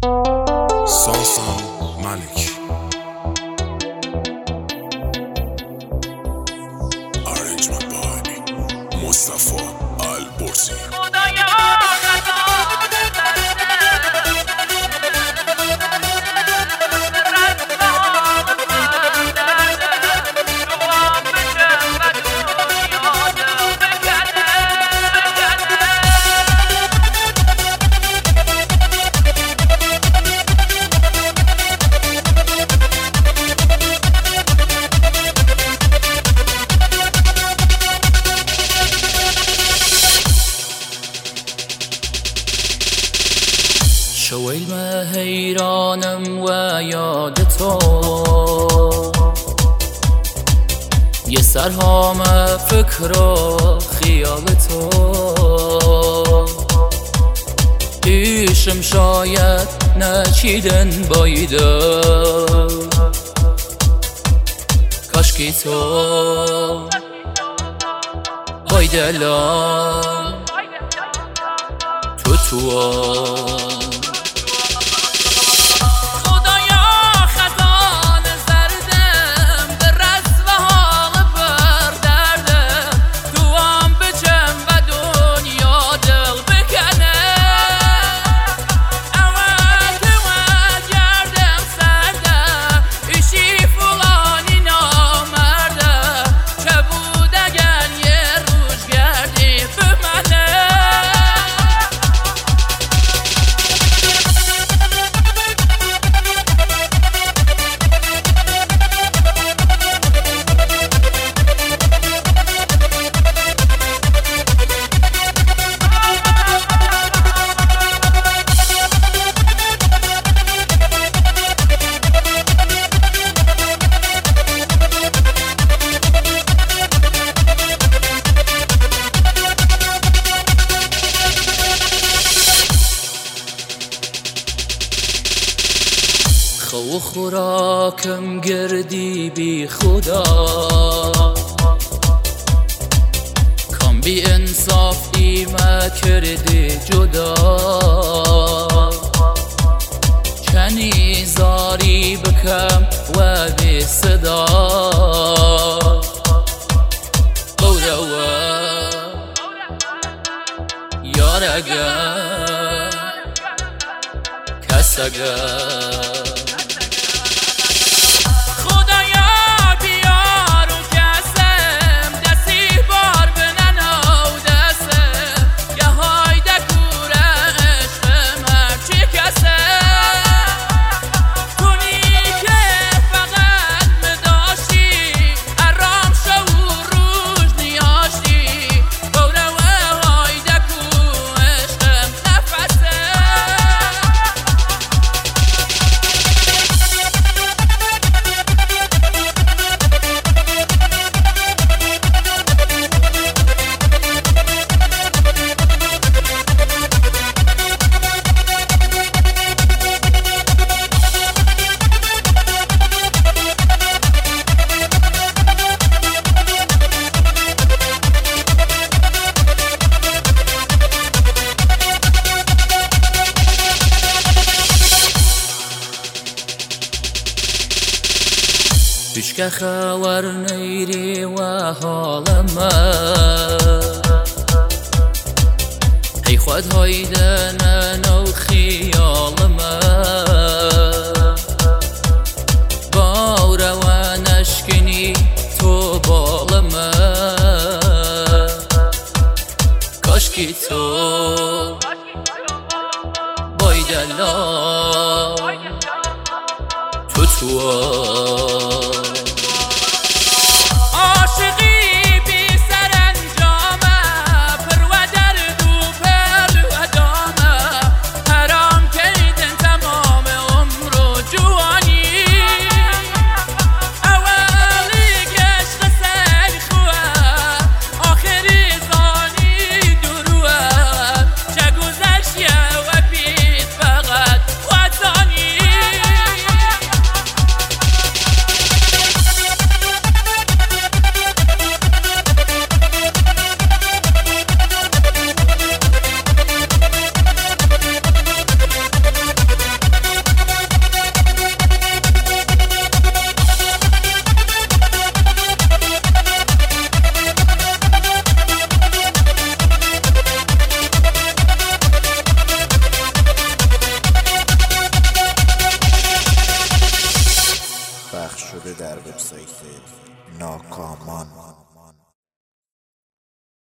ساسان ملک Arrangement by مصطفی البرزی. شویل حیرانم و یاد تو یه سرهام فکر و خیال تو پیشم شاید نچیدن بایده کاشکی تو بایدلم تو خو خوراکم گردی بی خدا کام بی انصافی ما کردی جدا چنی زاری بکم و بی صدا قوروا یارگا کسگا بشکه خور نیری و حالم ای خود هایدن و خیالم باور و نشکنی تو بالم کاشکی تو بایدلا تو شده در وبسایت ناکامان.